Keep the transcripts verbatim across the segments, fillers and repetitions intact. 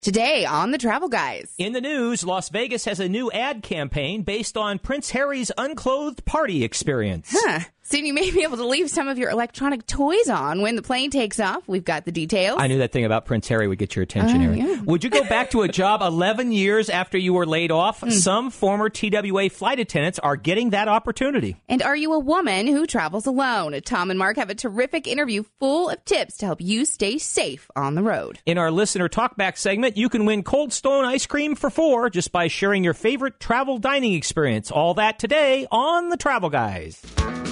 Today on the Travel Guys. In the news, Las Vegas has a new ad campaign based on Prince Harry's unclothed party experience. Huh. Soon you may be able to leave some of your electronic toys on when the plane takes off. We've got the details. I knew that thing about Prince Harry would get your attention, Uh, Erin. yeah. Would you go back to a job eleven years after you were laid off? Mm. Some former T W A flight attendants are getting that opportunity. And are you a woman who travels alone? Tom and Mark have a terrific interview full of tips to help you stay safe on the road. In our listener talkback segment, you can win Cold Stone ice cream for four just by sharing your favorite travel dining experience. All that today on the Travel Guys.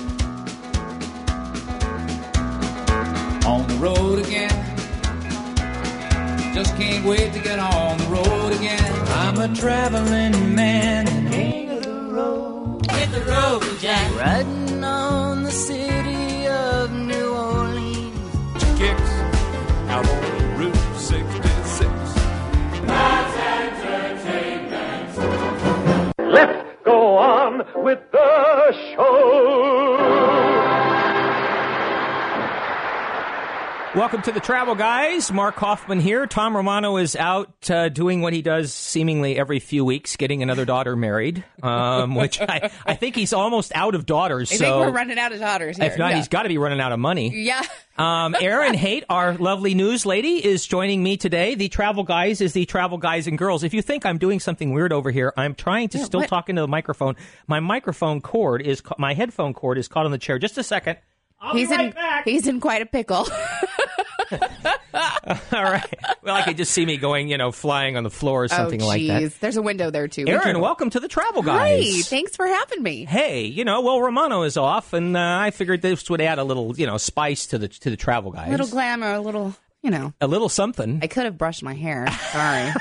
On the road again. Just can't wait to get on the road again. I'm a traveling man, king of the road. Hit the road, Jack. Riding on the city of New Orleans. Kicks out on Route sixty-six. That's entertainment. Let's go on with the show. Welcome to the Travel Guys. Mark Hoffman here. Tom Romano is out uh, doing what he does seemingly every few weeks, getting another daughter married, um, which I, I think he's almost out of daughters. I so think we're running out of daughters here. If not, yeah. he's got to be running out of money. Yeah. um, Erin Haight, our lovely news lady, is joining me today. The Travel Guys is the Travel Guys and Girls. If you think I'm doing something weird over here, I'm trying to Yeah, still what? talk into the microphone. My microphone cord is, ca- my headphone cord is caught on the chair. Just a second. I'll He's be right in back. he's in quite a pickle. All right. Well, I could just see me going, you know, flying on the floor or something oh, like that. There's a window there, too. Be Erin, careful. welcome to the Travel Guys. Hi, thanks for having me. Hey, you know, well, Romano is off, and uh, I figured this would add a little, you know, spice to the to the Travel Guys. A little glamour, a little, you know. A little something. I could have brushed my hair. Sorry.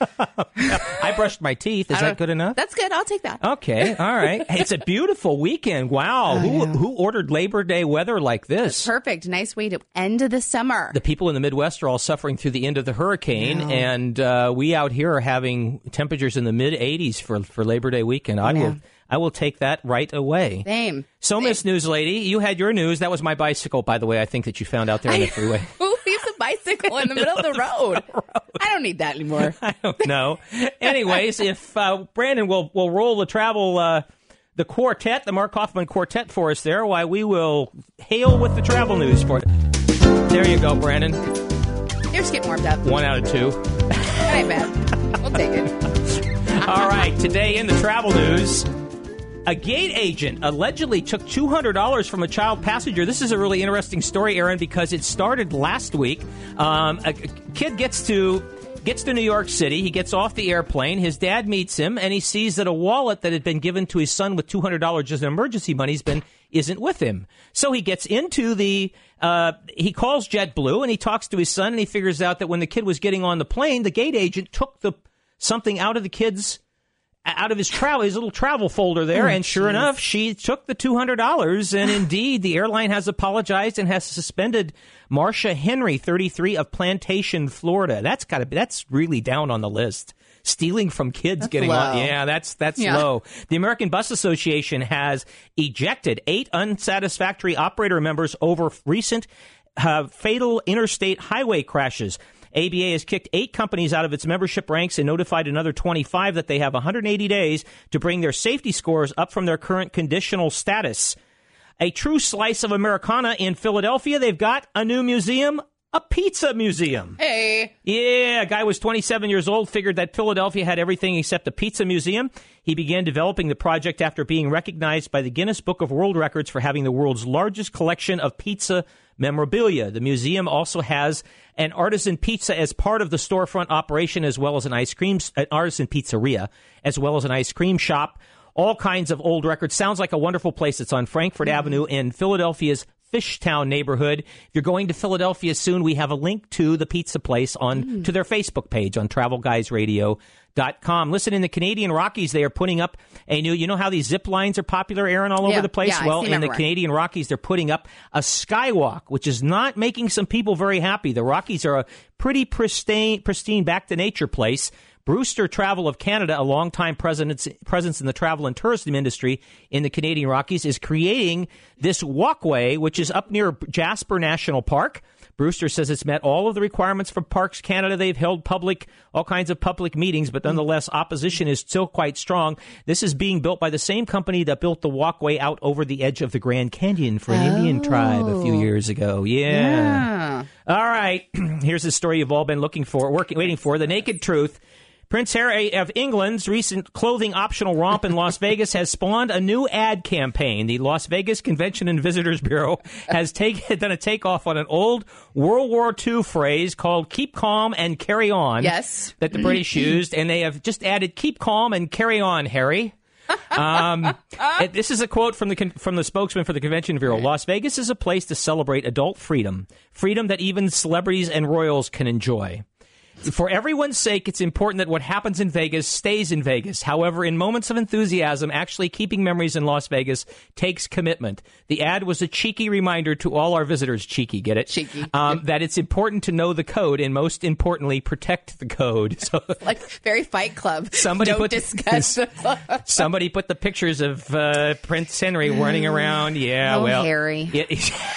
I brushed my teeth. Is I that don't- good enough? That's good. I'll take that. Okay, all right. Hey, it's a beautiful weekend. Wow. Oh, who yeah. who ordered Labor Day weather like this? Perfect. Nice way to end the summer. The people in the Midwest are all suffering through the end of the hurricane, No. and uh, we out here are having temperatures in the mid eighties for, for Labor Day weekend. I Yeah. will I will take that right away. Same. So, Same. Miss News Lady, you had your news. That was my bicycle, by the way, I think that you found out there on the freeway. Who leaves a bicycle in the middle of the road? I don't need that anymore. I don't know. Anyways, if uh, Brandon will will roll the travel, uh, the quartet, the Mark Hoffman quartet for us there, why we will hail with the travel news for it. There you go, Brandon. You're just getting warmed up. One out of two. That ain't bad. We'll take it. All right, today in the travel news, a gate agent allegedly took two hundred dollars from a child passenger. This is a really interesting story, Erin, because it started last week. Um, a, a kid gets to gets to New York City. He gets off the airplane. His dad meets him, and he sees that a wallet that had been given to his son with two hundred dollars as an emergency money has been isn't with him. So he gets into the uh, he calls JetBlue, and he talks to his son, and he figures out that when the kid was getting on the plane, the gate agent took the something out of the kid's out of his travel, his little travel folder there, Oh, and sure geez. enough, she took the two hundred dollars, and indeed, the airline has apologized and has suspended Marcia Henry, thirty-three, of Plantation, Florida. That's got to be, that's really down on the list. Stealing from kids, That's getting low. on, yeah, that's that's Yeah. low. The American Bus Association has ejected eight unsatisfactory operator members over recent uh, fatal interstate highway crashes. A B A has kicked eight companies out of its membership ranks and notified another twenty-five that they have one hundred eighty days to bring their safety scores up from their current conditional status. A true slice of Americana in Philadelphia. They've got a new museum, a pizza museum. Hey. Yeah, a guy was twenty-seven years old, figured that Philadelphia had everything except a pizza museum. He began developing the project after being recognized by the Guinness Book of World Records for having the world's largest collection of pizza memorabilia. The museum also has an artisan pizza as part of the storefront operation, as well as an ice cream, an artisan pizzeria, as well as an ice cream shop. All kinds of old records. Sounds like a wonderful place. It's on Frankfurt mm-hmm. Avenue in Philadelphia's Fishtown neighborhood. If you're going to Philadelphia soon, we have a link to the pizza place on mm. to their Facebook page on travel guys radio dot com. Listen, in the Canadian Rockies, they are putting up a new, you know how these zip lines are popular, Aaron, all yeah, over the place? Yeah, well, I see in them the everywhere. Canadian Rockies, they're putting up a skywalk, which is not making some people very happy. The Rockies are a pretty pristine, pristine back-to-nature place. Brewster Travel of Canada, a longtime presence, presence in the travel and tourism industry in the Canadian Rockies, is creating this walkway, which is up near Jasper National Park. Brewster says it's met all of the requirements from Parks Canada. They've held public, all kinds of public meetings, but nonetheless, opposition is still quite strong. This is being built by the same company that built the walkway out over the edge of the Grand Canyon for an Oh. Indian tribe a few years ago. Yeah. Yeah. All right. Here's the story you've all been looking for, working, waiting for. The naked truth. Prince Harry of England's recent clothing optional romp in Las Vegas has spawned a new ad campaign. The Las Vegas Convention and Visitors Bureau has take, done a takeoff on an old World War Two phrase called "keep calm and carry on." Yes. That the British used, and they have just added "keep calm and carry on, Harry." um, it- this is a quote from the con- from the spokesman for the Convention Bureau. Las Vegas is a place to celebrate adult freedom, freedom that even celebrities and royals can enjoy. For everyone's sake, it's important that what happens in Vegas stays in Vegas. However, in moments of enthusiasm, actually keeping memories in Las Vegas takes commitment. The ad was a cheeky reminder to all our visitors, cheeky, get it? Cheeky. Um, that it's important to know the code and, most importantly, protect the code. So Like very Fight Club. Somebody Don't put- discuss. somebody put the pictures of uh, Prince Henry running around. Yeah, Oh, well, Harry. Yeah,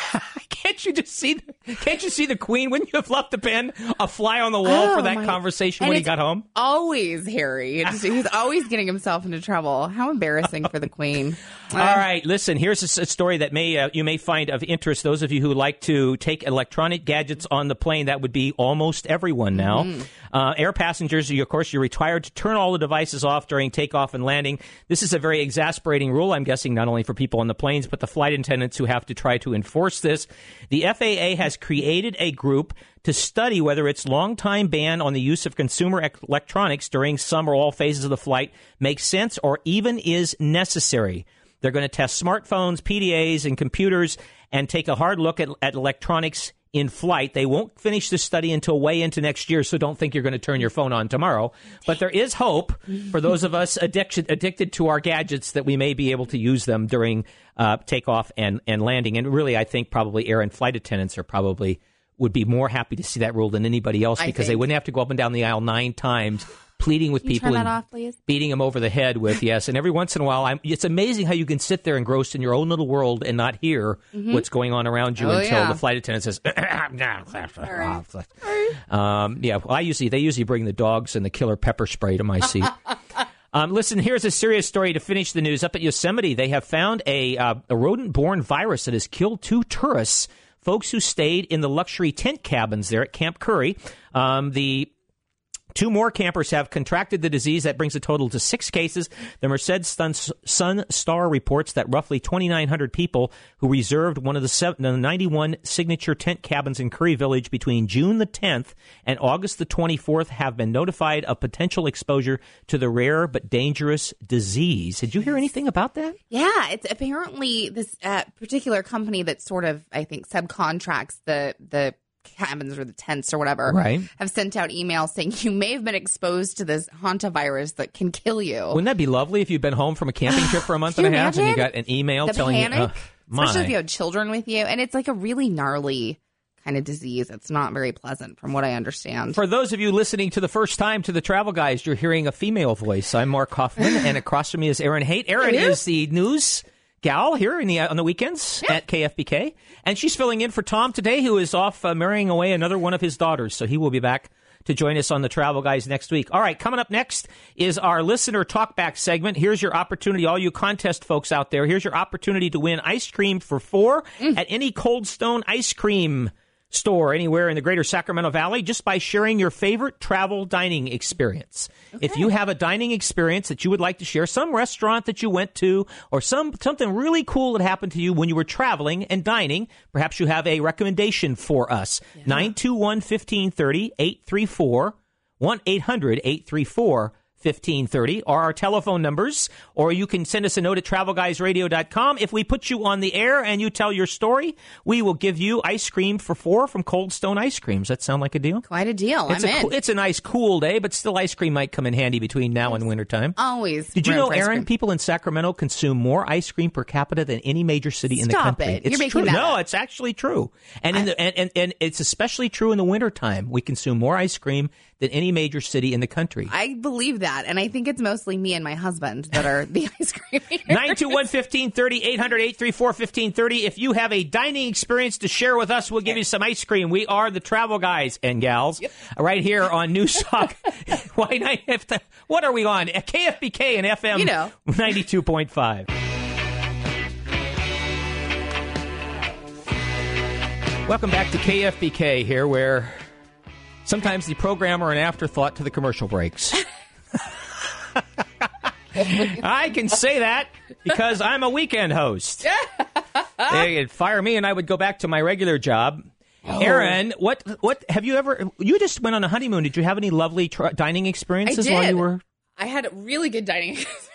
can't you just see? The, can't you see the Queen? Wouldn't you have loved to been a fly on the wall Oh, for that my- conversation And when he it's got home? Always Harry. It's, he's always getting himself into trouble. How embarrassing for the Queen. All right, listen. Here's a, s- a story that may uh, you may find of interest. Those of you who like to take electronic gadgets on the plane, that would be almost everyone now. Mm-hmm. Uh, air passengers, you, of course, you're required to turn all the devices off during takeoff and landing. This is a very exasperating rule, I'm guessing, not only for people on the planes, but the flight attendants who have to try to enforce this. The F A A has created a group to study whether its long-time ban on the use of consumer ec- electronics during some or all phases of the flight makes sense or even is necessary. They're going to test smartphones, P D As, and computers and take a hard look at, at electronics in flight. They won't finish this study until way into next year, so don't think you're going to turn your phone on tomorrow. But there is hope for those of us addicted, addicted to our gadgets that we may be able to use them during uh, takeoff and, and landing. And really, I think probably air and flight attendants are probably would be more happy to see that rule than anybody else I because they think. wouldn't have to go up and down the aisle nine times pleading with Can you people turn that and off, please? beating them over the head with, yes. And every once in a while, I'm, it's amazing how you can sit there engrossed in your own little world and not hear what's going on around you Oh, until yeah. the flight attendant says, um, yeah, well, I usually, they usually bring the dogs and the killer pepper spray to my seat. Um, listen, here's a serious story to finish the news. Up at Yosemite, they have found a, uh, a rodent-borne virus that has killed two tourists, folks who stayed in the luxury tent cabins there at Camp Curry. Um, the Two more campers have contracted the disease. That brings a total to six cases. The Merced Sun, Sun Star reports that roughly twenty-nine hundred people who reserved one of the, seven, the ninety-one signature tent cabins in Curry Village between June the tenth and August the twenty-fourth have been notified of potential exposure to the rare but dangerous disease. Did you hear anything about that? Yeah, it's apparently this uh, particular company that sort of, I think, subcontracts the the cabins or the tents or whatever, Right. have sent out emails saying you may have been exposed to this hantavirus that can kill you. Wouldn't that be lovely if you'd been home from a camping trip for a month Can and a you half and you imagine? got an email the telling panic, you, uh, my. especially if you have children with you, and it's like a really gnarly kind of disease. It's not very pleasant, from what I understand. For those of you listening to the first time to the Travel Guys, you're hearing a female voice. I'm Mark Hoffman, and across from me is Erin Haight. Erin Hello. is the news gal here in the uh, on the weekends at K F B K, and she's filling in for Tom today, who is off uh, marrying away another one of his daughters. So he will be back to join us on the Travel Guys next week. All right, coming up next is our listener talkback segment. Here's your opportunity, all you contest folks out there. Here's your opportunity to win ice cream for four at any Cold Stone ice cream store anywhere in the greater Sacramento Valley just by sharing your favorite travel dining experience. Okay. If you have a dining experience that you would like to share, some restaurant that you went to or some something really cool that happened to you when you were traveling and dining, perhaps you have a recommendation for us. Yeah. nine two one, one five three zero, eight three four, one eight hundred, eight three four, fifteen thirty are our telephone numbers, or you can send us a note at travel guys radio dot com. If we put you on the air and you tell your story, we will give you ice cream for four from Cold Stone Ice Creams. That sound like a deal? Quite a deal. It's I'm a, in. It's a nice, cool day, but still ice cream might come in handy between now and wintertime. Always. Did you room know, for ice Aaron, cream. people in Sacramento consume more ice cream per capita than any major city in the Stop country? it. It's You're making true. that No, up. it's actually true. And, in the, and, and, and it's especially true in the wintertime. We consume more ice cream than any major city in the country. I believe that, and I think it's mostly me and my husband that are the ice cream eaters. nine two one, one five three zero, eight hundred, eight three four, one five three zero. If you have a dining experience to share with us, we'll give you some ice cream. We are the travel guys and gals yep. right here on News Talk. Why not have to, what are we on? K F B K and F M you know. ninety-two point five. Welcome back to K F B K here, where sometimes the program are an afterthought to the commercial breaks. I can say that because I'm a weekend host. They'd fire me and I would go back to my regular job. Oh. Aaron, what what have you ever? You just went on a honeymoon. Did you have any lovely tr- dining experiences I did. while you were? I had really good dining,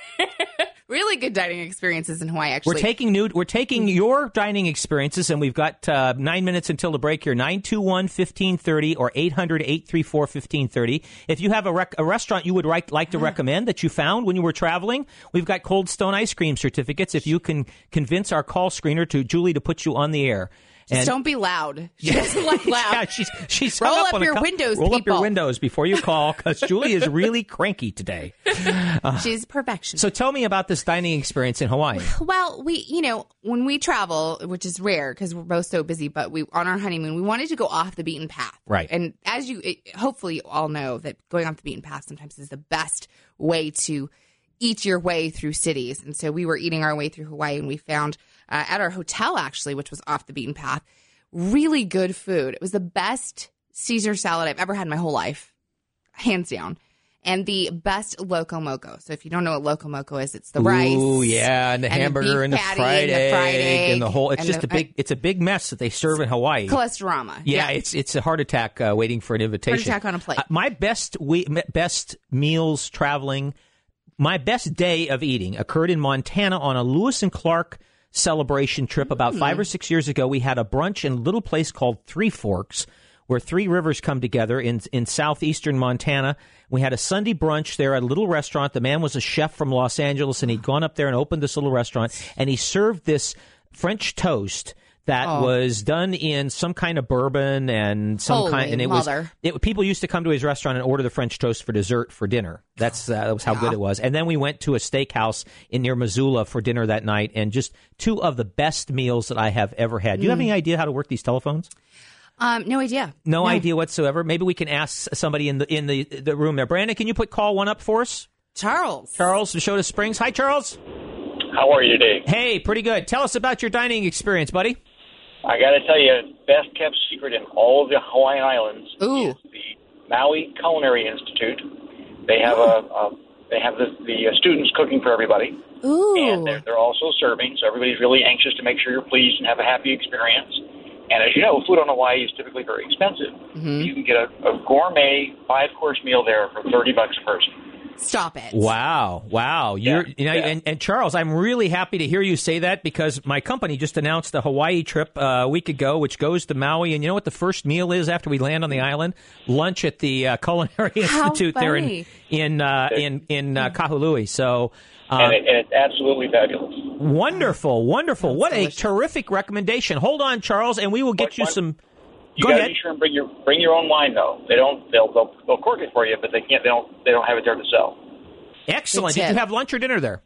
really good dining experiences in Hawaii. Actually, we're taking new. We're taking your dining experiences, and we've got uh, nine minutes until the break here. Nine two one fifteen thirty or eight hundred eight three four fifteen thirty. If you have a, rec- a restaurant you would like, like to recommend that you found when you were traveling, we've got Cold Stone ice cream certificates. If you can convince our call screener to Julie to put you on the air. Just and, don't be loud. She doesn't like loud. Yeah, she's she's roll up, up on your a, windows. Roll people. up your windows before you call, because Julie is really cranky today. Uh, she's perfection. So tell me about this dining experience in Hawaii. Well, we, you know, when we travel, which is rare because we're both so busy, but we on our honeymoon, we wanted to go off the beaten path. Right. And as you, it, hopefully, you all know that going off the beaten path sometimes is the best way to eat your way through cities. And so we were eating our way through Hawaii, and we found uh, at our hotel actually, which was off the beaten path, really good food. It was the best Caesar salad I've ever had in my whole life, hands down, and the best loco moco. So if you don't know what loco moco is, it's the rice. Ooh, yeah, and the and hamburger the and the patty fried, and the fried egg, egg and the whole. It's and just the, a big. It's a big mess that they serve in Hawaii. Cholesterol. Yeah, yeah, it's it's a heart attack uh, waiting for an invitation. Heart attack on a plate. Uh, my best we, best meals traveling. My best day of eating occurred in Montana on a Lewis and Clark celebration trip about five or six years ago. We had a brunch in a little place called Three Forks, where three rivers come together in in southeastern Montana. We had a Sunday brunch there at a little restaurant. The man was a chef from Los Angeles, and he'd gone up there and opened this little restaurant, and he served this French toast that oh. was done in some kind of bourbon and some Holy kind, and it mother. was it, people used to come to his restaurant and order the French toast for dessert for dinner. That's uh, that was how yeah. good it was. And then we went to a steakhouse in near Missoula for dinner that night, and just two of the best meals that I have ever had. Do you mm. have any idea how to work these telephones? Um, no idea. No, no idea whatsoever. Maybe we can ask somebody in the in the the room there. Brandon, can you put call one up for us? Charles. Charles from Shoda Springs. Hi, Charles. How are you today? Hey, pretty good. Tell us about your dining experience, buddy. I got to tell you, best kept secret in all of the Hawaiian Islands Ooh. is the Maui Culinary Institute. They have a, a they have the, the students cooking for everybody. Ooh. And they're, they're also serving, so everybody's really anxious to make sure you're pleased and have a happy experience. And as you know, food on Hawaii is typically very expensive. Mm-hmm. You can get a, a gourmet five-course meal there for thirty bucks a person. Stop it. Wow. Wow. You're, yeah, you know, yeah. and, and Charles, I'm really happy to hear you say that, because my company just announced a Hawaii trip uh, a week ago, which goes to Maui. And you know what the first meal is after we land on the island? Lunch at the uh, Culinary How Institute funny. there in in uh, in, in uh, Kahului. So, uh, and, it, and it's absolutely fabulous. Wonderful. Wonderful. That's what delicious. a terrific recommendation. Hold on, Charles, and we will get What, you what? some. You Go got to ahead. be sure and bring your bring your own wine though. They don't they'll, they'll they'll cork it for you, but they can't they don't they don't have it there to sell. Excellent. Good Did tip. you have lunch or dinner there?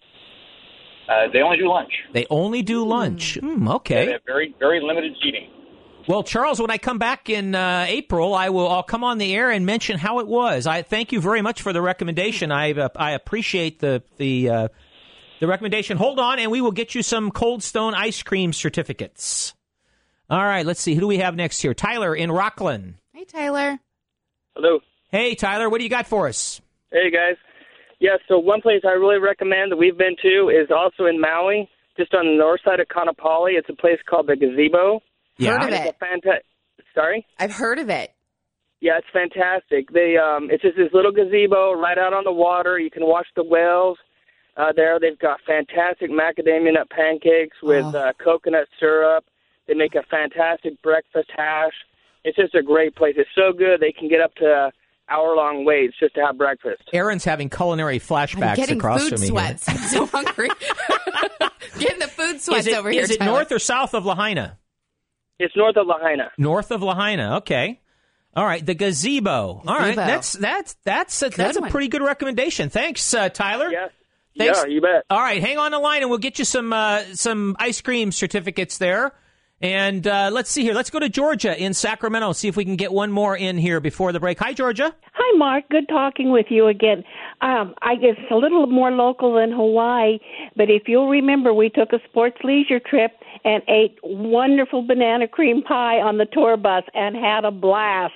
Uh, they only do lunch. They only do lunch. Mm, okay. They have very very limited seating. Well, Charles, when I come back in uh, April, I will. I'll come on the air and mention how it was. I thank you very much for the recommendation. I uh, I appreciate the the uh, the recommendation. Hold on, and we will get you some Cold Stone ice cream certificates. All right, let's see. Who do we have next here? Tyler in Rockland. Hey, Tyler. Hello. Hey, Tyler. What do you got for us? Hey, guys. Yeah, so one place I really recommend that we've been to is also in Maui, just on the north side of Kaanapali. It's a place called the Gazebo. Yeah. Heard of It's it. a fanta- Sorry? I've heard of it. Yeah, it's fantastic. They um, It's just this little gazebo right out on the water. You can watch the whales uh, there. They've got fantastic macadamia nut pancakes with Oh. uh, coconut syrup. They make a fantastic breakfast hash. It's just a great place. It's so good they can get up to hour-long waits just to have breakfast. Aaron's having culinary I'm flashbacks getting across food from me. sweats. I'm so hungry. Getting the food sweats Is it, over here, is it Tyler. north or south of Lahaina? It's north of Lahaina. North of Lahaina. Okay. All right, the gazebo. All right, Gazebo. that's that's that's a, that's a one. pretty good recommendation. Thanks, uh, Tyler. Yes. Thanks. Yeah, you bet. All right, hang on the line, and we'll get you some uh, some ice cream certificates there. And uh, let's see here. Let's go to Georgia in Sacramento. See if we can get one more in here before the break. Hi, Georgia. Hi, Mark. Good talking with you again. Um, I guess a little more local than Hawaii, but if you'll remember, we took a sports leisure trip and ate wonderful banana cream pie on the tour bus and had a blast.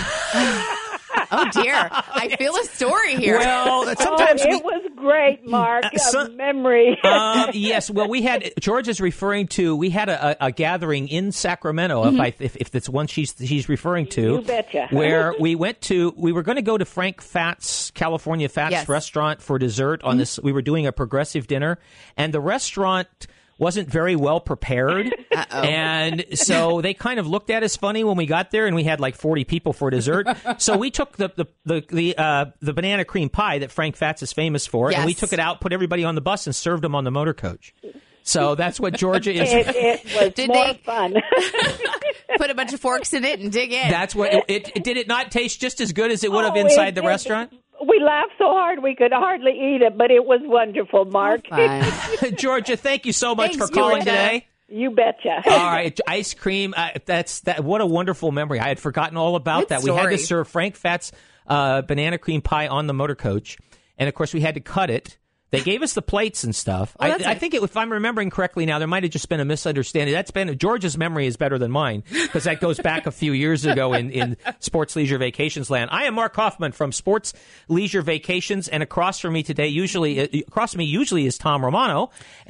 Oh, dear. I feel a story here. Well, sometimes oh, we, it was great, Mark. Uh, A some- memory. uh, yes. Well, we had George is referring to. We had a, a, a gathering in Sacramento. Mm-hmm. If I if, if that's one she's she's referring to, You betcha. where we went to. We were going to go to Frank Fat's California Fat's Yes. restaurant for dessert. On this, we were doing a progressive dinner, and the restaurant wasn't very well prepared. Uh-oh. And so they kind of looked at us funny when we got there, and we had like forty people for dessert. So we took the the the the, uh, the banana cream pie that Frank Fat's is famous for, Yes. and we took it out, put everybody on the bus, and served them on the motor coach. So that's what Georgia is. it, it was Did more they- fun. Put a bunch of forks in it and dig in. That's what it, it, it did. It not taste just as good as it would have Oh, inside it- the it- restaurant. We laughed so hard we could hardly eat it, but it was wonderful, Mark. Fun. Georgia, thank you so much Thanks, for calling Georgia. today. You betcha. All right, ice cream. Uh, that's that. What a wonderful memory. I had forgotten all about Good that. We had story. to serve Frank Fat's uh, banana cream pie on the motor coach, and of course we had to cut it. They gave us the plates and stuff. Oh, I, that's I nice. think it, if I'm remembering correctly now, there might have just been a misunderstanding. That's been George's memory is better than mine because that goes back a few years ago in, in Sports Leisure Vacations land. I am Mark Hoffman from Sports Leisure Vacations, and across from me today, usually uh, across from me usually is Tom Romano,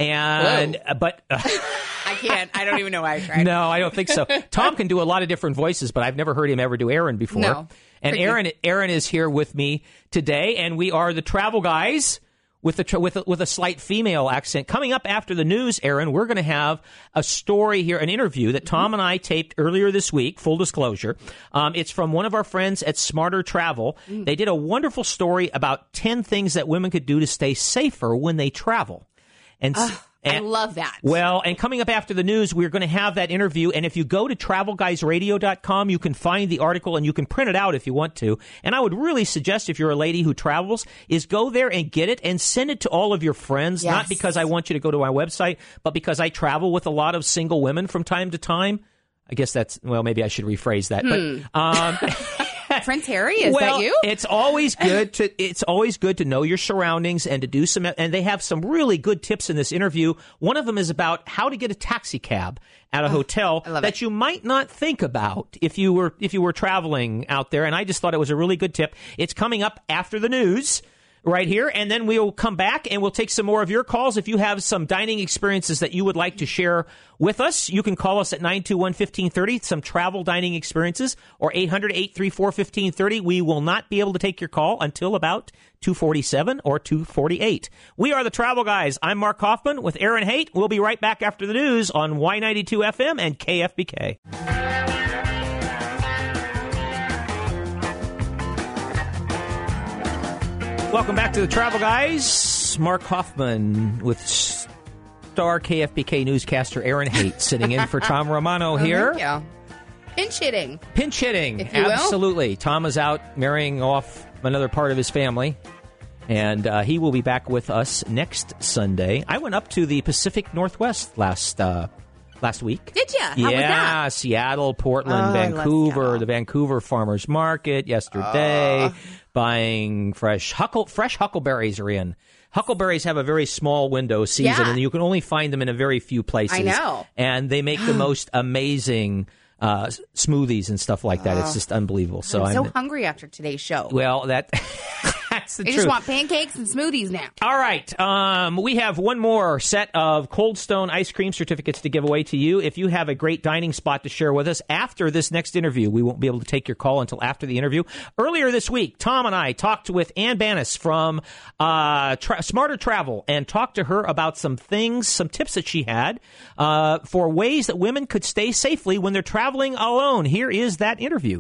and uh, but. Uh, I can't. I don't even know why I tried. No, I don't think so. Tom can do a lot of different voices, but I've never heard him ever do Aaron before. No. And Tricky. Aaron, Aaron is here with me today, and we are the Travel Guys with the tra- with a, with a slight female accent. Coming up after the news, Aaron, we're going to have a story here, an interview that Tom and I taped earlier this week. Full disclosure, um, it's from one of our friends at Smarter Travel. Mm. They did a wonderful story about ten things that women could do to stay safer when they travel. And. s- I and- love that. Well, and coming up after the news, we're going to have that interview. And if you go to travel guys radio dot com, you can find the article and you can print it out if you want to. And I would really suggest if you're a lady who travels is go there and get it and send it to all of your friends. Yes. Not because I want you to go to my website, but because I travel with a lot of single women from time to time. I guess that's, well, maybe I should rephrase that. But, um, Prince Harry, is well, that you? it's always good to it's always good to know your surroundings and to do some. And they have some really good tips in this interview. One of them is about how to get a taxi cab at a hotel I love that it. you might not think about if you were if you were traveling out there. And I just thought it was a really good tip. It's coming up after the news. Right here, and then we'll come back and we'll take some more of your calls. If you have some dining experiences that you would like to share with us, you can call us at nine two one, one five three zero, some travel dining experiences, or eight hundred, eight three four, one five three zero. We will not be able to take your call until about two forty-seven or two forty-eight. We are the Travel Guys. I'm Mark Hoffman with Aaron Haight. We'll be right back after the news on Y ninety-two F M and K F B K. Welcome back to the Travel Guys. Mark Hoffman with star K F B K newscaster Aaron Haight sitting in for Tom Romano here. Oh, thank you. Pinch hitting. Pinch hitting. If you will. Absolutely. Tom is out marrying off another part of his family, and uh, he will be back with us next Sunday. I went up to the Pacific Northwest last uh, last week. Did you? How yeah, was that? Seattle, Portland, Oh, I love Vancouver, Seattle. the Vancouver Farmers Market yesterday, buying fresh huckle fresh huckleberries are in. Huckleberries have a very small window season, Yeah. and you can only find them in a very few places. I know. And they make the most amazing uh, s- smoothies and stuff like that. It's just unbelievable. So I'm so I'm hungry after today's show. well that that's the I truth. just want pancakes and smoothies now. All right. Um, we have one more set of Cold Stone ice cream certificates to give away to you. If you have a great dining spot to share with us after this next interview, we won't be able to take your call until after the interview. Earlier this week, Tom and I talked with Ann Banis from uh, Tra- Smarter Travel and talked to her about some things, some tips that she had uh, for ways that women could stay safely when they're traveling alone. Here is that interview.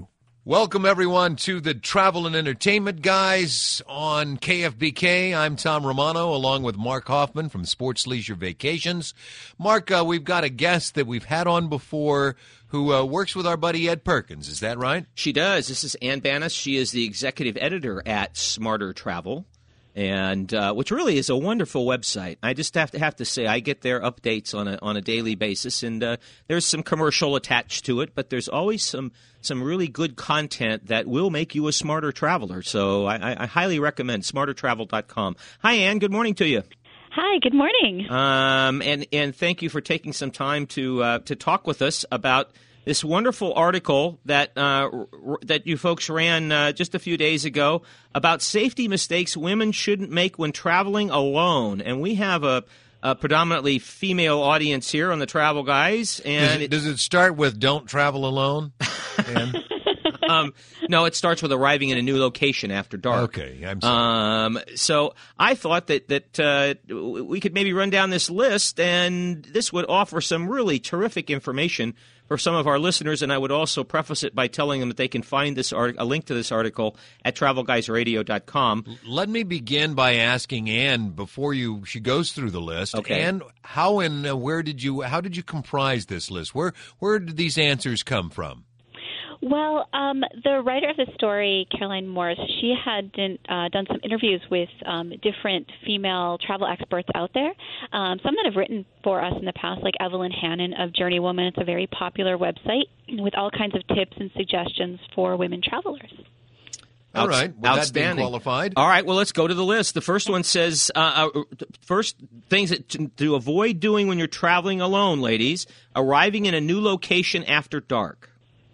Welcome, everyone, to the Travel and Entertainment Guys on K F B K. I'm Tom Romano, along with Mark Hoffman from Sports Leisure Vacations. Mark, uh, we've got a guest that we've had on before who uh, works with our buddy Ed Perkins. Is that right? She does. This is Ann Bannis. She is the executive editor at Smarter Travel, and uh, which really is a wonderful website. I just have to have to say I get their updates on a on a daily basis, and uh, there's some commercial attached to it, but there's always some some really good content that will make you a smarter traveler. So I, I highly recommend smarter travel dot com. Hi, Ann. Good morning to you. Hi, good morning. Um, and and thank you for taking some time to uh, to talk with us about this wonderful article that uh, r- that you folks ran uh, just a few days ago about safety mistakes women shouldn't make when traveling alone. And we have a, a predominantly female audience here on the Travel Guys. And does it, does it start with "Don't travel alone"? And um, no, it starts with arriving in a new location after dark. Okay, I'm sorry. Um, so I thought that that uh, we could maybe run down this list, and this would offer some really terrific information for some of our listeners. And I would also preface it by telling them that they can find this art- a link to this article at travel guys radio dot com. Let me begin by asking Ann before you she goes through the list. Okay. Ann, how and uh, where did you how did you comprise this list? Where where did these answers come from? Well, um, the writer of the story, Caroline Morris, she had done, uh, done some interviews with um, different female travel experts out there. Um, some that have written for us in the past, like Evelyn Hannon of Journeywoman. It's a very popular website with all kinds of tips and suggestions for women travelers. All right. Well, that's being Outstanding. qualified. All right. Well, let's go to the list. The first one says, uh, uh, first things that to, to avoid doing when you're traveling alone, ladies, arriving in a new location after dark.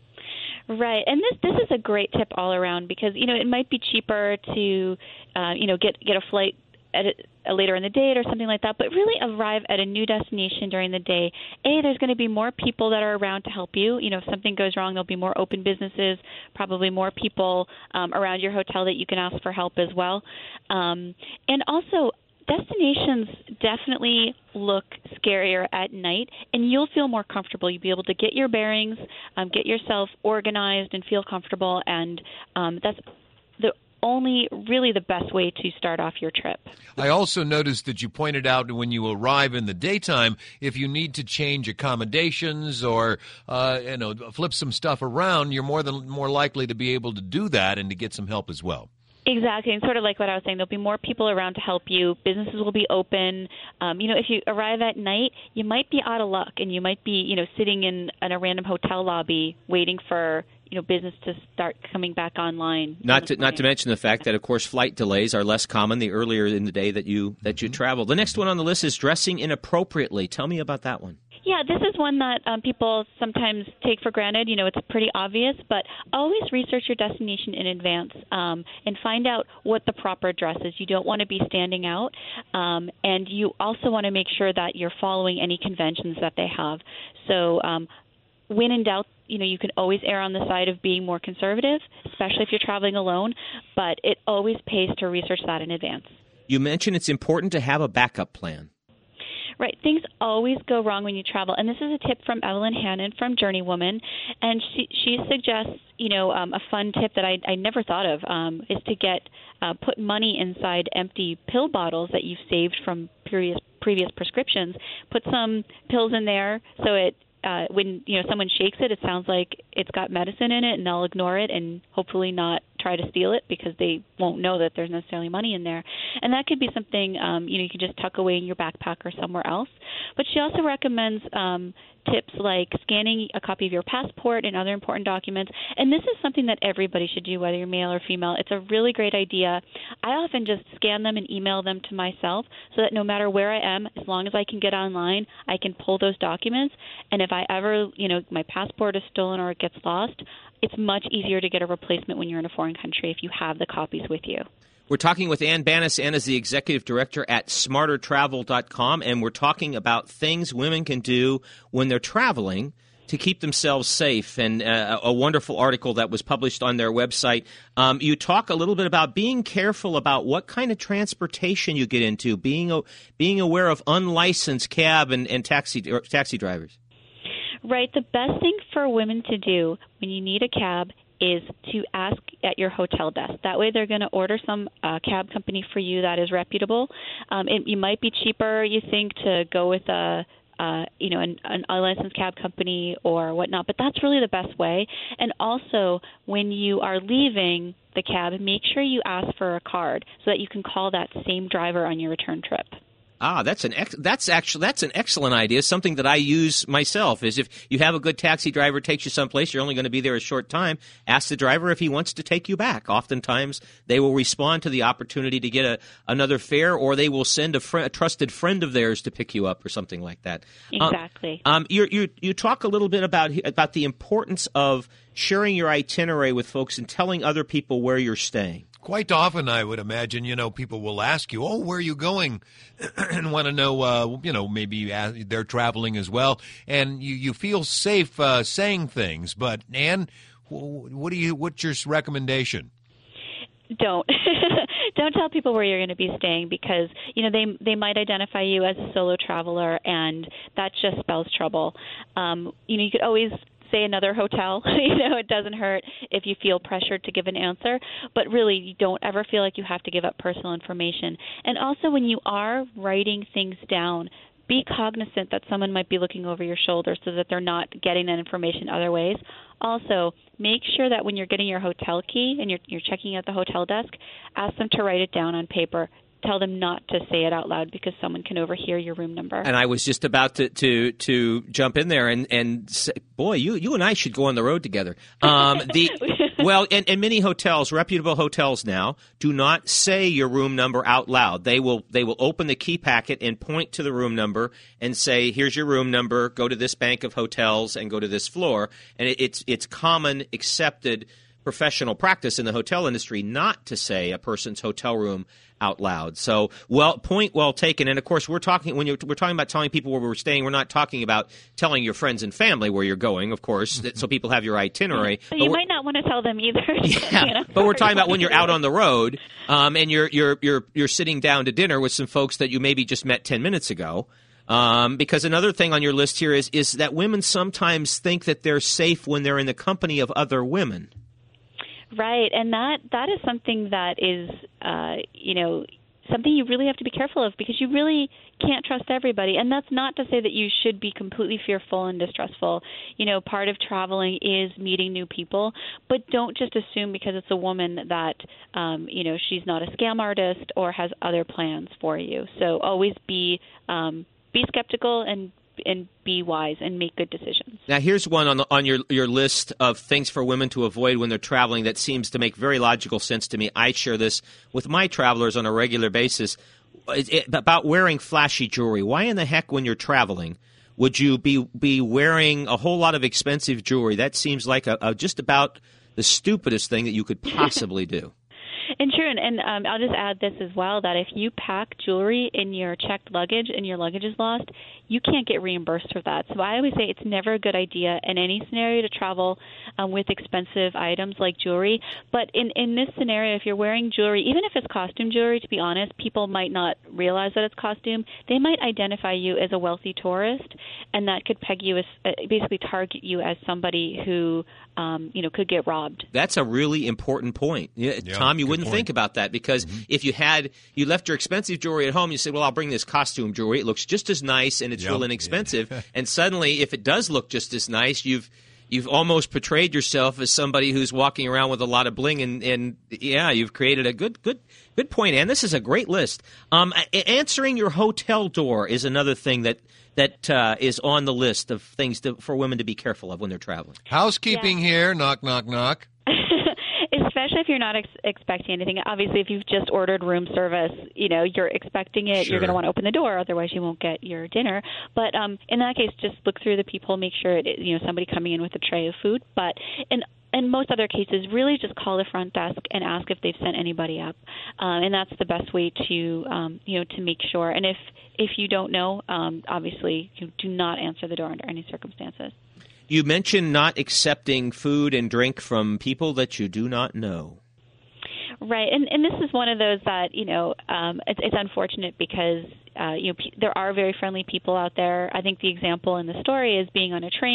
Right, and this this is a great tip all around because you know it might be cheaper to uh, you know get get a flight at a, a later in the day or something like that, but really arrive at a new destination during the day. A, there's going to be more people that are around to help you. You know, if something goes wrong, there'll be more open businesses, probably more people um, around your hotel that you can ask for help as well, um, and also. Destinations definitely look scarier at night, and you'll feel more comfortable. You'll be able to get your bearings, um, get yourself organized, and feel comfortable, and um, that's the only really the best way to start off your trip. I also noticed that you pointed out when you arrive in the daytime, if you need to change accommodations or uh, you know flip some stuff around, you're more than more likely to be able to do that and to get some help as well. Exactly, and sort of like what I was saying, there'll be more people around to help you. Businesses will be open. Um, you know, if you arrive at night, you might be out of luck, and you might be, you know, sitting in, in a random hotel lobby waiting for, you know, business to start coming back online. Not to not to mention the fact that, of course, flight delays are less common the earlier in the day that you that you travel. The next one on the list is dressing inappropriately. Tell me about that one. Yeah, this is one that um, people sometimes take for granted. You know, it's pretty obvious, but always research your destination in advance um, and find out what the proper dress is. You don't want to be standing out, um, and you also want to make sure that you're following any conventions that they have. So um, when in doubt, you know, you can always err on the side of being more conservative, especially if you're traveling alone, but it always pays to research that in advance. You mentioned it's important to have a backup plan. Right. Things always go wrong when you travel. And this is a tip from Evelyn Hannon from Journeywoman. And she, she suggests, you know, um, a fun tip that I, I never thought of um, is to get uh, put money inside empty pill bottles that you've saved from previous, previous prescriptions. Put some pills in there so it uh, when, you know, someone shakes it, it sounds like it's got medicine in it, and they'll ignore it and hopefully not try to steal it because they won't know that there's necessarily money in there. And that could be something, um, you know, you can just tuck away in your backpack or somewhere else. But she also recommends um, tips like scanning a copy of your passport and other important documents. And this is something that everybody should do, whether you're male or female. It's a really great idea. I often just scan them and email them to myself so that no matter where I am, as long as I can get online, I can pull those documents. And if I ever, you know, my passport is stolen or it gets lost, it's much easier to get a replacement when you're in a foreign country if you have the copies with you. We're talking with Ann Bannis. Ann is the executive director at smarter travel dot com, and we're talking about things women can do when they're traveling to keep themselves safe, and uh, a wonderful article that was published on their website. Um, you talk a little bit about being careful about what kind of transportation you get into, being a, being aware of unlicensed cab and, and taxi or taxi drivers. Right. The best thing for women to do when you need a cab is to ask at your hotel desk. That way they're going to order some uh, cab company for you that is reputable. Um, it, it might be cheaper, you think, to go with a Uh, you know, an, an unlicensed cab company or whatnot, but that's really the best way. And also, when you are leaving the cab, make sure you ask for a card so that you can call that same driver on your return trip. Ah, that's an ex- that's actually that's an excellent idea. Something that I use myself is if you have a good taxi driver takes you someplace, you're only going to be there a short time. Ask the driver if he wants to take you back. Oftentimes, they will respond to the opportunity to get a another fare, or they will send a, fr- a trusted friend of theirs to pick you up, or something like that. Exactly. Um, um, you you you talk a little bit about about the importance of sharing your itinerary with folks and telling other people where you're staying. Quite often, I would imagine, you know, people will ask you, oh, where are you going? And want to know, uh, you know, maybe they're traveling as well. And you, you feel safe uh, saying things. But, Ann, what do you? What's your recommendation? Don't. Don't tell people where you're going to be staying because, you know, they they might identify you as a solo traveler, and that just spells trouble. Um, you know, you could always say another hotel. You know, it doesn't hurt if you feel pressured to give an answer, but really you don't ever feel like you have to give up personal information. And also when you are writing things down, be cognizant that someone might be looking over your shoulder so that they're not getting that information other ways. Also, make sure that when you're getting your hotel key and you're, you're checking at the hotel desk, ask them to write it down on paper. Tell them not to say it out loud because someone can overhear your room number. And I was just about to to, to jump in there and, and say, boy, you you and I should go on the road together. Um, the well, and, and many hotels, reputable hotels now, do not say your room number out loud. They will they will open the key packet and point to the room number and say, here's your room number. Go to this bank of hotels and go to this floor. And it, it's it's common, accepted professional practice in the hotel industry not to say a person's hotel room out loud. So, well, point well taken. And of course, we're talking when you're, we're talking about telling people where we're staying. We're not talking about telling your friends and family where you're going, of course, that, so people have your itinerary. So you might not want to tell them either. Yeah, you know, but we're talking about when you're out on the road um, and you're you're you're you're sitting down to dinner with some folks that you maybe just met ten minutes ago. Um, because another thing on your list here is is that women sometimes think that they're safe when they're in the company of other women. Right, and that that is something that is, uh, you know, something you really have to be careful of because you really can't trust everybody. And that's not to say that you should be completely fearful and distrustful. You know, part of traveling is meeting new people, but don't just assume because it's a woman that, um, you know, she's not a scam artist or has other plans for you. So always be um, be skeptical and and be wise and make good decisions. Now, here's one on the, on your your list of things for women to avoid when they're traveling that seems to make very logical sense to me. I share this with my travelers on a regular basis it, it, about wearing flashy jewelry. Why in the heck, when you're traveling, would you be be wearing a whole lot of expensive jewelry? That seems like a, a just about the stupidest thing that you could possibly do. And true, and, and um, I'll just add this as well, that if you pack jewelry in your checked luggage and your luggage is lost, you can't get reimbursed for that. So I always say it's never a good idea in any scenario to travel um, with expensive items like jewelry. But in, in this scenario, if you're wearing jewelry, even if it's costume jewelry, to be honest, people might not realize that it's costume. They might identify you as a wealthy tourist, and that could peg you as uh, basically target you as somebody who um, you know could get robbed. That's a really important point. Yeah, yeah, Tom, you wouldn't point. think about that because mm-hmm. if you had you left your expensive jewelry at home, you said, well, I'll bring this costume jewelry. It looks just as nice and it's yep. real inexpensive. Yeah. And suddenly, if it does look just as nice, you've you've almost portrayed yourself as somebody who's walking around with a lot of bling, and, and yeah, you've created a good good good point. And this is a great list. Um, answering your hotel door is another thing that that uh, is on the list of things to, for women to be careful of when they're traveling. Housekeeping yeah. here, knock, knock, knock. Especially if you're not ex- expecting anything. Obviously, if you've just ordered room service, you know, you're expecting it. Sure. You're going to want to open the door, otherwise you won't get your dinner. But um, in that case, just look through the people, make sure it is, you know, somebody coming in with a tray of food. But in in most other cases, really just call the front desk and ask if they've sent anybody up, um, and that's the best way to um, you know to make sure. And if if you don't know, um, obviously, you do not answer the door under any circumstances. You mentioned not accepting food and drink from people that you do not know. Right, and and this is one of those that you know um, it's, it's unfortunate because uh, you know p- there are very friendly people out there. I think the example in the story is being on a train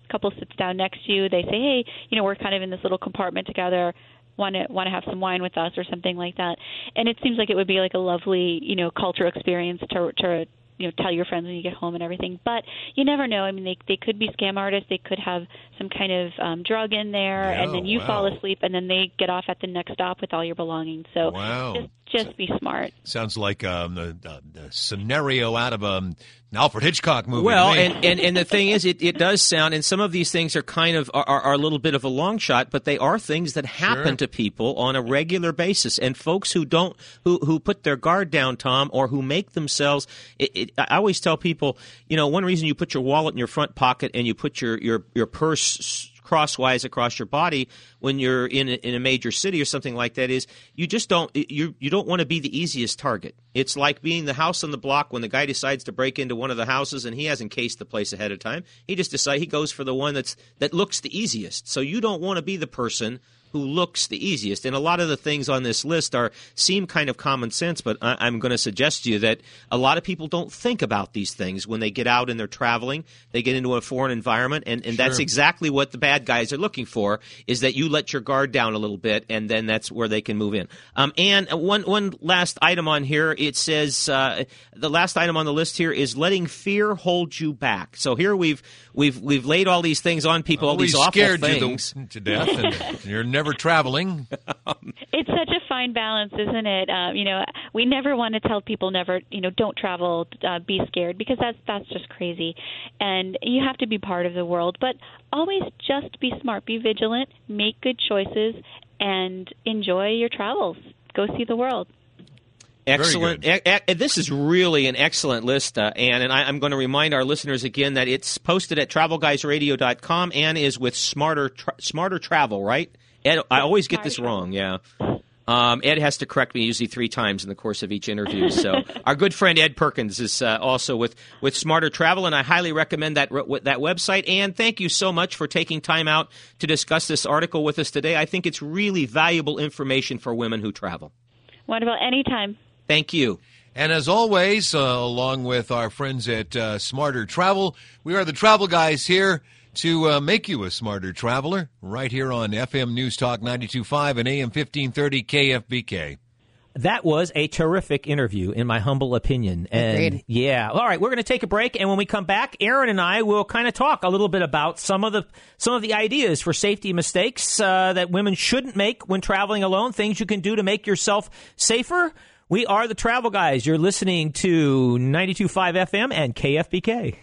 couple sits down next to you. They say, hey, you know, we're kind of in this little compartment together. Want to want to have some wine with us or something like that. And it seems like it would be like a lovely, you know, cultural experience to to you know tell your friends when you get home and everything. But you never know. I mean, they they could be scam artists. They could have some kind of um, drug in there, Oh, and then you wow. fall asleep, and then they get off at the next stop with all your belongings. So Wow. just just be smart. Sounds like um, the, the, the scenario out of um, an Alfred Hitchcock movie. Well, to me. and, and, and the thing is, it, it does sound, and some of these things are kind of are, are a little bit of a long shot, but they are things that happen Sure. to people on a regular basis. And folks who don't, who who put their guard down, Tom, or who make themselves. It, it, I always tell people, you know, one reason you put your wallet in your front pocket and you put your your your purse crosswise across your body when you're in a, in a major city or something like that is you just don't you you don't want to be the easiest target. It's like being the house on the block when the guy decides to break into one of the houses and he hasn't cased the place ahead of time. He just decides he goes for the one that's that looks the easiest. So you don't want to be the person who looks the easiest. And a lot of the things on this list are seem kind of common sense, but I, I'm going to suggest to you that a lot of people don't think about these things when they get out and they're traveling. They get into a foreign environment, and, and that's Sure. exactly what the bad guys are looking for, is that you let your guard down a little bit, and then that's where they can move in. Um, and one one last item on here, it says uh, the last item on the list here is letting fear hold you back. So here we've we've we've laid all these things on people, all Always these awful scared things. you to, to death, and you're never traveling. It's such a fine balance, isn't it? Um, you know, we never want to tell people never, you know, don't travel, uh, be scared, because that's that's just crazy. And you have to be part of the world, but always just be smart, be vigilant, make good choices, and enjoy your travels. Go see the world. Excellent. E- e- this is really an excellent list, uh, Ann. And I, I'm going to remind our listeners again that it's posted at travel guys radio dot com. Ann is with Smarter tra- Smarter Travel, right? Ed, I always get this wrong, yeah. Um, Ed has to correct me usually three times in the course of each interview. So our good friend Ed Perkins is uh, also with, with Smarter Travel, and I highly recommend that that website. And thank you so much for taking time out to discuss this article with us today. I think it's really valuable information for women who travel. Wonderful. Anytime. Thank you. And as always, uh, along with our friends at uh, Smarter Travel, we are the travel guys here to uh, make you a smarter traveler right here on F M News Talk ninety-two point five and A M fifteen thirty K F B K. That was a terrific interview, in my humble opinion. And Agreed. yeah. All right, we're going to take a break, and when we come back, Aaron and I will kind of talk a little bit about some of the some of the ideas for safety mistakes uh, that women shouldn't make when traveling alone, things you can do to make yourself safer. We are the Travel Guys. You're listening to ninety-two point five F M and K F B K.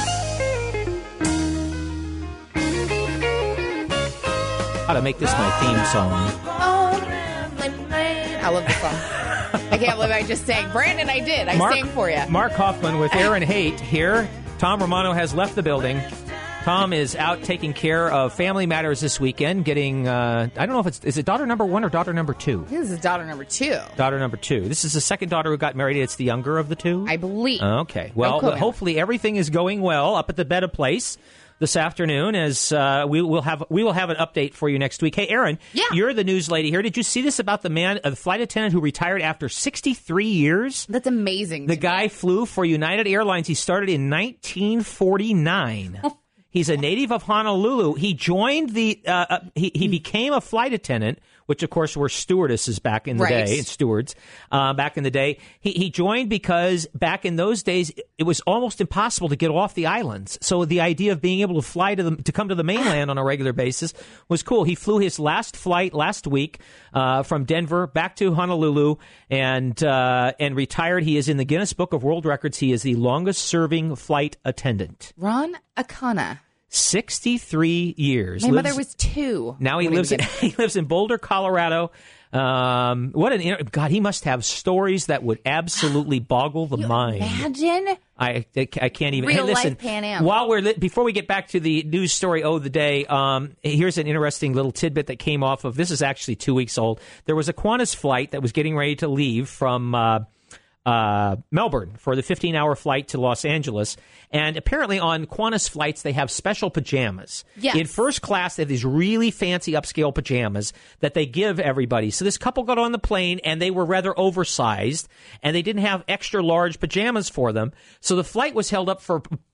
How to make this my theme song. I love this song. I can't believe I just sang. Brandon, I did. I Mark, sang for you. Mark Hoffman with Aaron Haight here. Tom Romano has left the building. Tom is out taking care of family matters this weekend, getting, uh, I don't know if it's, is it daughter number one or daughter number two? This is daughter number two. Daughter number two. This is the second daughter who got married. It's the younger of the two? I believe. Okay. Well, quote me. hopefully everything is going well up at the Better Place this afternoon, as uh, we will have we will have an update for you next week. Hey, Aaron, Yeah. you're the news lady here. Did you see this about the man, uh, the flight attendant who retired after sixty-three years? That's amazing. The to guy me. flew for United Airlines. He started in nineteen forty-nine. He's a native of Honolulu. He joined the. Uh, uh, he he became a flight attendant, which of course were stewardesses back in the Right. day, and stewards uh, back in the day. He he joined because back in those days it was almost impossible to get off the islands. So the idea of being able to fly to the to come to the mainland on a regular basis was cool. He flew his last flight last week uh, from Denver back to Honolulu and uh, and retired. He is in the Guinness Book of World Records. He is the longest serving flight attendant. Ron Akana. sixty-three years. My Lives- mother was two. Now he when lives in became- he lives in Boulder, Colorado. Um, what an inter- God! He must have stories that would absolutely boggle the mind. Imagine. I I can't even. Real hey, listen. life Pan Am. While we're li- before we get back to the news story of the day, um, here's an interesting little tidbit that came off of. This is actually two weeks old. There was a Qantas flight that was getting ready to leave from. Uh, Uh, Melbourne for the fifteen-hour flight to Los Angeles. And apparently on Qantas flights, they have special pajamas. Yes. In first class, they have these really fancy upscale pajamas that they give everybody. So this couple got on the plane, and they were rather oversized, and they didn't have extra large pajamas for them. So the flight was held up for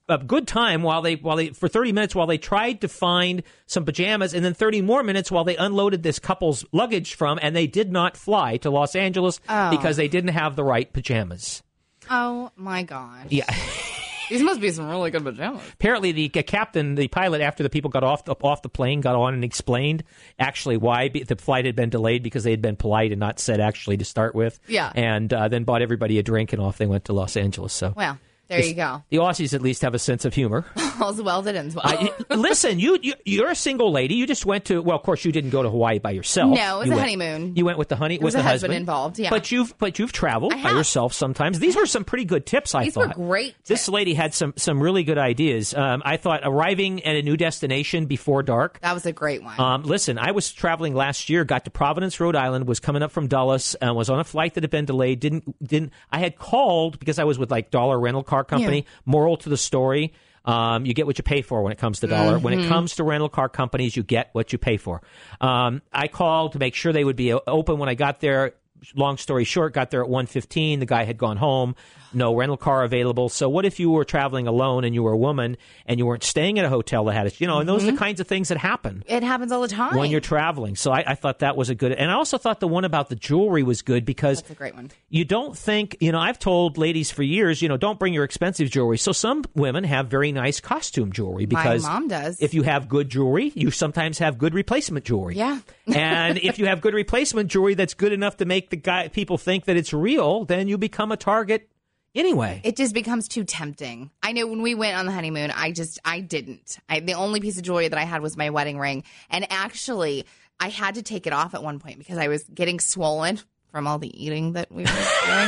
a good time while they while they for thirty minutes while they tried to find some pajamas, and then thirty more minutes while they unloaded this couple's luggage from, and they did not fly to Los Angeles Oh. because they didn't have the right pajamas. Oh, my gosh. Yeah. These must be some really good pajamas. Apparently, the uh, captain, the pilot, after the people got off the, off the plane, got on and explained actually why be, the flight had been delayed, because they had been polite and not said actually to start with. Yeah. And uh, then bought everybody a drink, and off they went to Los Angeles. So Well, there you go. The Aussies at least have a sense of humor. All's well that ends well. Uh, listen, you, you you're a single lady. You just went to well, of course, you didn't go to Hawaii by yourself. No, it was you a went, honeymoon. You went with the honey There was with a the husband involved, yeah. But you've but you've traveled I by have. yourself sometimes. These were some pretty good tips. I These thought were great tips. This lady had some some really good ideas. Um, I thought arriving at a new destination before dark. That was a great one. Um, listen, I was traveling last year, got to Providence, Rhode Island, was coming up from Dulles, uh, was on a flight that had been delayed. Didn't didn't I had called because I was with like Dollar Rental Car Company. Yeah. Moral to the story. Um, you get what you pay for when it comes to dollar. Mm-hmm. When it comes to rental car companies, you get what you pay for. Um, I called to make sure they would be open when I got there. Long story short, got there at one fifteen. The guy had gone home. No rental car available. So what if you were traveling alone and you were a woman and you weren't staying at a hotel that had it? You know, and those are the kinds of things that happen it happens all the time. when you're traveling. So I, I thought that was a good. And I also thought the one about the jewelry was good because That's a great one. you don't think, you know, I've told ladies for years, you know, don't bring your expensive jewelry. So some women have very nice costume jewelry because My mom does. if you have good jewelry, you sometimes have good replacement jewelry. Yeah. And if you have good replacement jewelry that's good enough to make the guy people think that it's real, then you become a target anyway. It just becomes too tempting. I know when we went on the honeymoon, I just, I didn't. I, the only piece of jewelry that I had was my wedding ring. And actually, I had to take it off at one point because I was getting swollen from all the eating that we were doing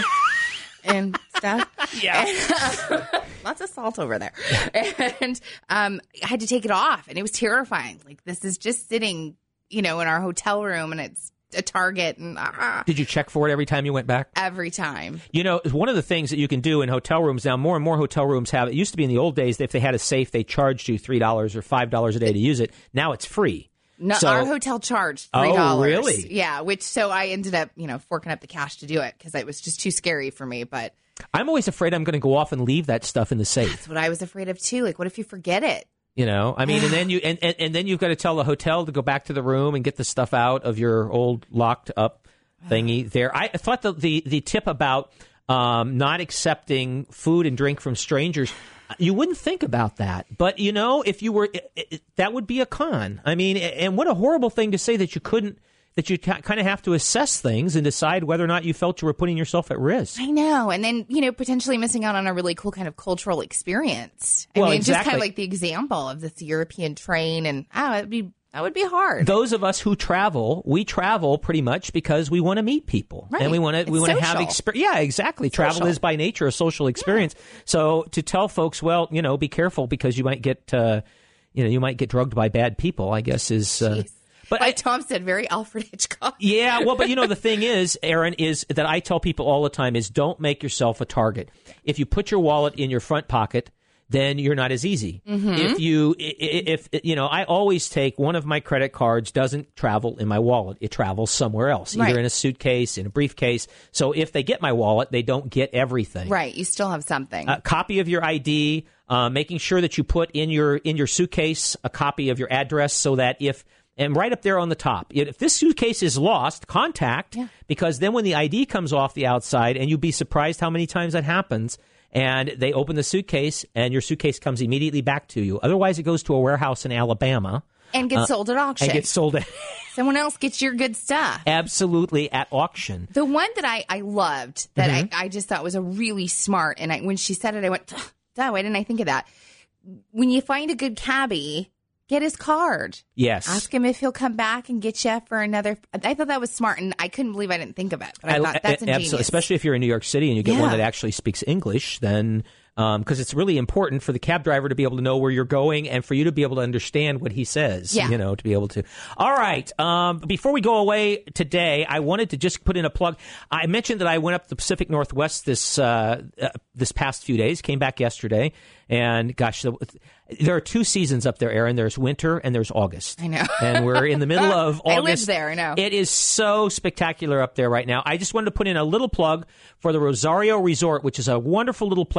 and stuff. Yeah. And, uh, lots of salt over there. And um, I had to take it off. And it was terrifying. Like, this is just sitting, you know, in our hotel room and it's a Target and ah, Did you check for it every time you went back? every time. You know, one of the things that you can do in hotel rooms now, more and more hotel rooms have, it used to be in the old days, if they had a safe, they charged you three dollars or five dollars a day to use it. Now it's free. No, So- our hotel charged three dollars. Oh, really? Yeah, which so I ended up, you know, forking up the cash to do it because it was just too scary for me. But I'm always afraid I'm going to go off and leave that stuff in the safe. that's what I was afraid of too. Like, what if you forget it? You know, I mean, and then you and, and, and then you've got to tell the hotel to go back to the room and get the stuff out of your old locked up thingy there. I thought the the, the tip about um, not accepting food and drink from strangers, you wouldn't think about that. But, you know, if you were, it, it, that would be a con. I mean, and what a horrible thing to say that you couldn't, that you kind of have to assess things and decide whether or not you felt you were putting yourself at risk. I know. And then, you know, potentially missing out on a really cool kind of cultural experience. I Well, mean, just kind exactly. of like the example of this European train and, oh, it'd be, that would be hard. Those of us who travel, we travel pretty much because we want to meet people, Right. and we want to we It's want to have social. experience. Yeah, exactly. Travel Social. is by nature a social experience. So to tell folks, well, you know, be careful because you might get, uh, you know, you might get drugged by bad people. I guess is. Uh, Jeez. but Like I, Tom said, very Alfred Hitchcock. yeah, well, but you know, the thing is, Aaron, is that I tell people all the time is don't make yourself a target. If you put your wallet in your front pocket, then you're not as easy. Mm-hmm. If you, i- i- if, you know, I always take one of my credit cards doesn't travel in my wallet. It travels somewhere else, either Right. in a suitcase, in a briefcase. So if they get my wallet, they don't get everything. Right. You still have something. A copy of your I D, uh, making sure that you put in your, in your suitcase a copy of your address so that if, and right up there on the top, if this suitcase is lost, contact, Yeah. because then when the I D comes off the outside, and you'd be surprised how many times that happens, and they open the suitcase, and your suitcase comes immediately back to you. Otherwise, it goes to a warehouse in Alabama. and gets sold at auction. And gets sold at Someone else gets your good stuff. absolutely at auction. The one that I, I loved that Mm-hmm. I, I just thought was a really smart, and I, when she said it, I went, duh, why didn't I think of that? When you find a good cabbie, get his card. Yes. Ask him if he'll come back and get you for another. I thought that was smart, and I couldn't believe I didn't think of it. But I, thought that's a- ingenious. absolutely, especially if you're in New York City and you get one Yeah. that actually speaks English, then because it's really important for the cab driver to be able to know where you're going and for you to be able to understand what he says. Yeah. You know, to be able to. All right. Um, before we go away today, I wanted to just put in a plug. I mentioned that I went up the Pacific Northwest this uh, uh, this past few days. Came back yesterday, and gosh, the, there are two seasons up there, Aaron. There's winter and there's August. I know. And we're in the middle of I August. lived there, I know. It is so spectacular up there right now. I just wanted to put in a little plug for the Rosario Resort, which is a wonderful little place in the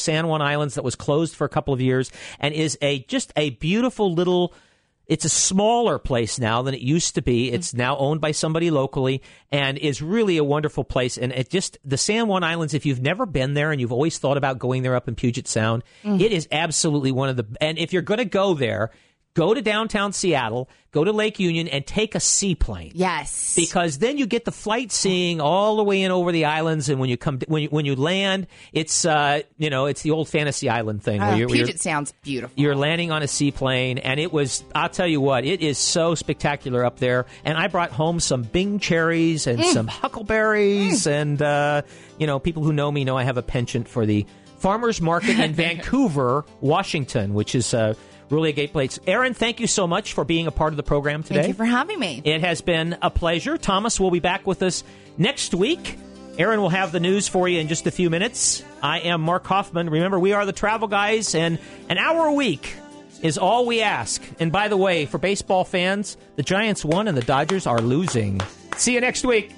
San Juan Islands that was closed for a couple of years and is a just a beautiful little. It's a smaller place now than it used to be. It's now owned by somebody locally and is really a wonderful place. And it just, the San Juan Islands, if you've never been there and you've always thought about going there up in Puget Sound, mm. it is absolutely one of the, and if you're going to go there, go to downtown Seattle, go to Lake Union, and take a seaplane. Yes, because then you get the flight seeing all the way in over the islands, and when you come when you when you land, it's uh, you know it's the old Fantasy Island thing. Uh, where you're, Puget you're, sounds beautiful. You're landing on a seaplane, and it was. I'll tell you what, it is so spectacular up there. And I brought home some Bing cherries and mm. some huckleberries, mm. and uh, you know, people who know me know I have a penchant for the farmers market in Vancouver, Washington, which is. Uh, Really a great place. Erin, thank you so much for being a part of the program today. Thank you for having me. It has been a pleasure. Thomas will be back with us next week. Erin will have the news for you in just a few minutes. I am Mark Hoffman. Remember, we are the Travel Guys, and an hour a week is all we ask. And by the way, for baseball fans, the Giants won and the Dodgers are losing. See you next week.